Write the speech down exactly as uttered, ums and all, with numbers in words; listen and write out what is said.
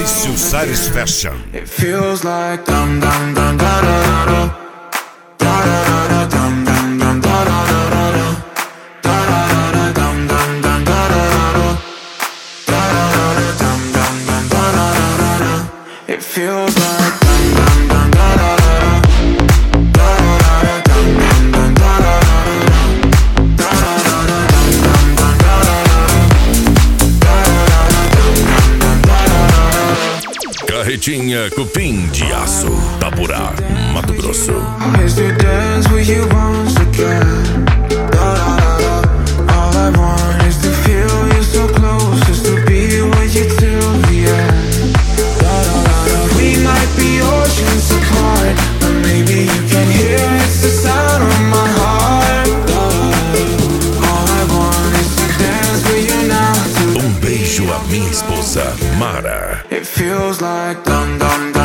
Fabrício Salles Fashion. It feels like dum dum dum da da da da da da da dum dum dum da da da da da da da dum dum dum da da da da da dum dum dum da da da da. It feels like dum dum dum da da da da da dum dum dum da da da da da dum dum dum da da da. Carretinha Cupim de Aço, Taburá, Mato Grosso. I used to dance with you once again. Da, da, da, da. All I want is to feel you so close, just to be with you till the end. Da, da, da, da. We might be oceans apart, but maybe you can hear it's the sound of my heart. Da, da, da. All I want is to dance with you now. Um beijo à minha esposa, Mara. It feels like dum dum dum.